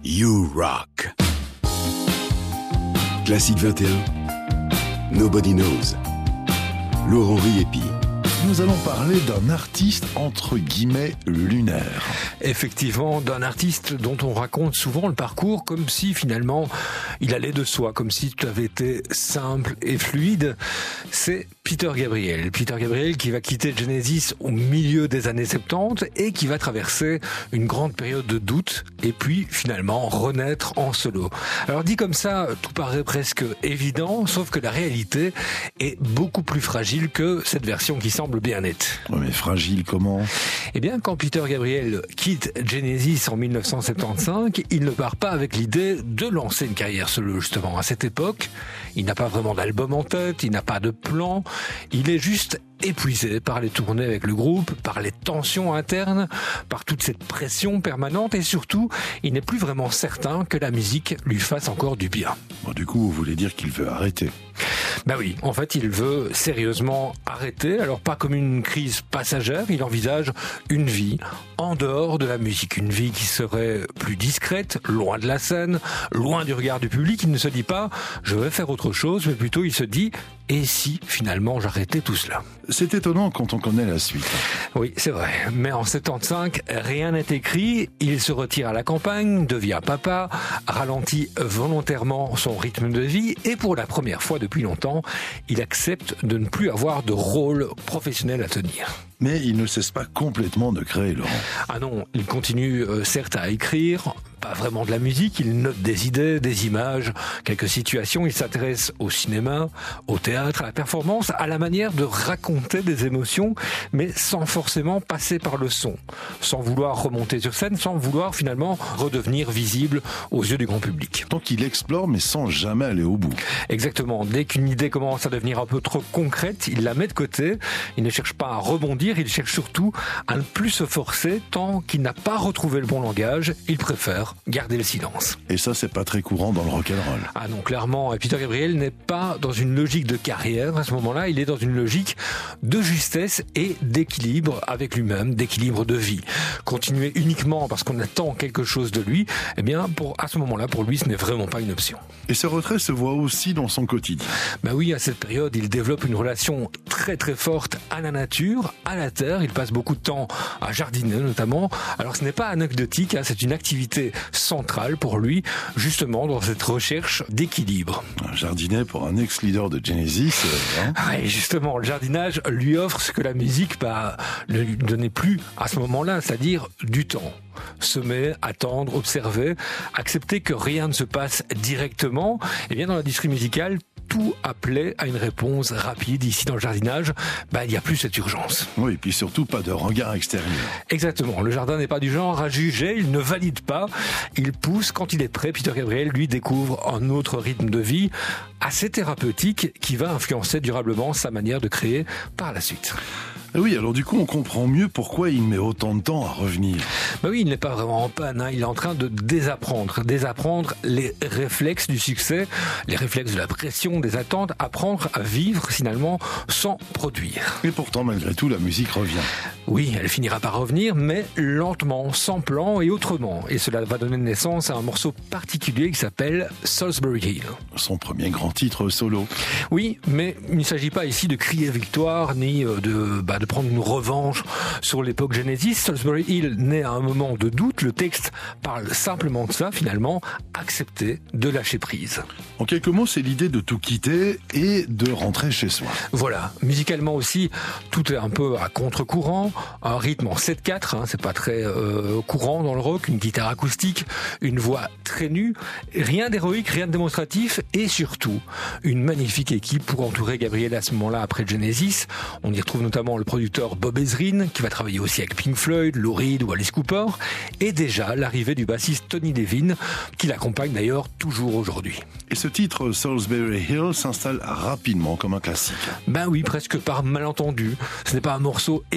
You Rock. Classique 21. Nobody Knows. Laurent Riépi. Nous allons parler d'un artiste entre guillemets lunaire. Effectivement, d'un artiste dont on raconte souvent le parcours comme si finalement il allait de soi, comme si tout avait été simple et fluide. C'est Peter Gabriel. Peter Gabriel qui va quitter Genesis au milieu des années 70 et qui va traverser une grande période de doute et puis finalement renaître en solo. Alors dit comme ça, tout paraît presque évident, sauf que la réalité est beaucoup plus fragile que cette version qui semble bien nette. Ouais, mais fragile comment ? Eh bien, quand Peter Gabriel quitte Genesis en 1975, il ne part pas avec l'idée de lancer une carrière solo, justement. À cette époque, il n'a pas vraiment d'album en tête, il n'a pas de plan, il est juste épuisé par les tournées avec le groupe, par les tensions internes, par toute cette pression permanente et surtout, il n'est plus vraiment certain que la musique lui fasse encore du bien. Bon, du coup, vous voulez dire qu'il veut arrêter ? Ben oui, en fait, il veut sérieusement arrêter. Alors pas comme une crise passagère, il envisage une vie en dehors de la musique, une vie qui serait plus discrète, loin de la scène, loin du regard du public. Il ne se dit pas « je vais faire autre chose », mais plutôt il se dit « et si finalement j'arrêtais tout cela ?» C'est étonnant quand on connaît la suite. Oui, c'est vrai. Mais en 75, rien n'est écrit. Il se retire à la campagne, devient papa, ralentit volontairement son rythme de vie et pour la première fois depuis longtemps, il accepte de ne plus avoir de rôle professionnel à tenir. Mais il ne cesse pas complètement de créer, Laurent. Ah non, il continue certes à écrire, pas vraiment de la musique, il note des idées, des images, quelques situations, il s'intéresse au cinéma, au théâtre, à la performance, à la manière de raconter des émotions, mais sans forcément passer par le son, sans vouloir remonter sur scène, sans vouloir finalement redevenir visible aux yeux du grand public. Donc il explore mais sans jamais aller au bout. Exactement, dès qu'une idée commence à devenir un peu trop concrète, il la met de côté, il ne cherche pas à rebondir, il cherche surtout à ne plus se forcer tant qu'il n'a pas retrouvé le bon langage, il préfère garder le silence. Et ça, c'est pas très courant dans le rock'n'roll. Ah non, clairement, Peter Gabriel n'est pas dans une logique de carrière à ce moment-là, il est dans une logique de justesse et d'équilibre avec lui-même, d'équilibre de vie. Continuer uniquement parce qu'on attend quelque chose de lui, eh bien, à ce moment-là, pour lui, ce n'est vraiment pas une option. Et ce retrait se voit aussi dans son quotidien. Ben oui, à cette période, il développe une relation très très forte à la nature, à la terre. Il passe beaucoup de temps à jardiner notamment. Alors ce n'est pas anecdotique, hein, c'est une activité centrale pour lui, justement dans cette recherche d'équilibre. Un jardinier pour un ex-leader de Genesis, hein. Et justement, le jardinage lui offre ce que la musique ne lui donnait plus à ce moment-là, c'est-à-dire du temps. Semer, attendre, observer, accepter que rien ne se passe directement. Et bien dans l'industrie musicale, tout appelait à une réponse rapide. Ici, dans le jardinage, il n'y a plus cette urgence. Oui, et puis surtout pas de regard extérieur. Exactement. Le jardin n'est pas du genre à juger, il ne valide pas. Il pousse quand il est prêt. Peter Gabriel, lui, découvre un autre rythme de vie assez thérapeutique qui va influencer durablement sa manière de créer par la suite. Et oui, alors du coup, on comprend mieux pourquoi il met autant de temps à revenir. Oui, il n'est pas vraiment en panne, hein. Il est en train de désapprendre les réflexes du succès, les réflexes de la pression, des attentes, apprendre à vivre finalement sans produire. Et pourtant, malgré tout, la musique revient. Oui, elle finira par revenir, mais lentement, sans plan et autrement. Et cela va donner naissance à un morceau particulier qui s'appelle Salisbury Hill. Son premier grand titre solo. Oui, mais il ne s'agit pas ici de crier victoire, ni de prendre une revanche sur l'époque Genesis. Salisbury Hill naît à un moment de doute. Le texte parle simplement de ça, finalement, accepter de lâcher prise. En quelques mots, c'est l'idée de tout quitter et de rentrer chez soi. Voilà. Musicalement aussi, tout est un peu à contre-courant. Un rythme en 7/4, hein, c'est pas très courant dans le rock. Une guitare acoustique, une voix très nue. Rien d'héroïque, rien de démonstratif. Et surtout, une magnifique équipe pour entourer Gabriel à ce moment-là après Genesis. On y retrouve notamment le producteur Bob Ezrin, qui va travailler aussi avec Pink Floyd, Lou Reed ou Alice Cooper, et déjà l'arrivée du bassiste Tony Levin, qui l'accompagne d'ailleurs toujours aujourd'hui. Et ce titre, Salisbury Hill, s'installe rapidement comme un classique. Oui, presque par malentendu. Ce n'est pas un morceau écrit avec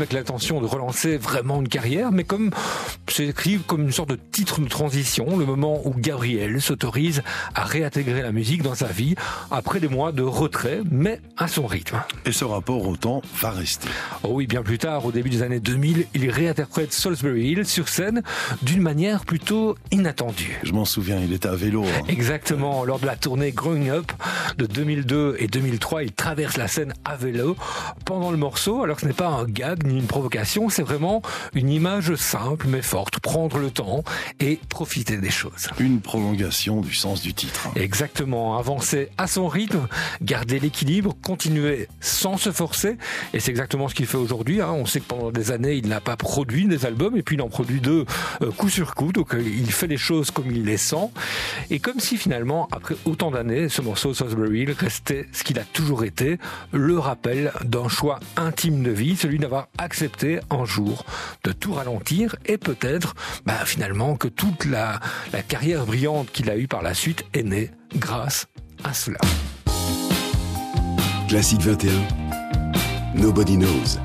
avec l'intention de relancer vraiment une carrière, mais comme c'est écrit comme une sorte de titre de transition, le moment où Gabriel s'autorise à réintégrer la musique dans sa vie après des mois de retrait, mais à son rythme. Et ce rapport au temps va rester. Oh oui, bien plus tard, au début des années 2000, il réinterprète Solsbury Hill sur scène d'une manière plutôt inattendue. Je m'en souviens, il était à vélo. Exactement, lors de la tournée Growing Up de 2002 et 2003, il traverse la scène à vélo pendant le morceau, alors que ce n'est pas un gag ni une provocation, c'est vraiment une image simple mais forte, prendre le temps et profiter des choses. Une prolongation du sens du titre. Exactement, avancer à son rythme, garder l'équilibre, continuer sans se forcer, et c'est exactement ce qu'il fait aujourd'hui. On sait que pendant des années, il n'a pas produit des albums, et puis il en produit deux coup sur coup, donc il fait les choses comme il les sent, et comme si finalement, après autant d'années, ce morceau Solsbury Hill restait ce qu'il a toujours été, le rappel d'un choix intime de vie, celui d'avoir accepté un jour de tout ralentir, et peut-être finalement que toute la carrière brillante qu'il a eue par la suite est née grâce à cela. Classique 21, Nobody Knows.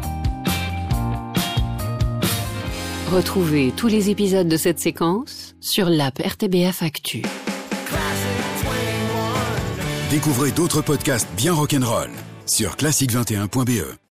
Retrouvez tous les épisodes de cette séquence sur l'app RTBF Actu. Découvrez d'autres podcasts bien rock'n'roll sur classique21.be.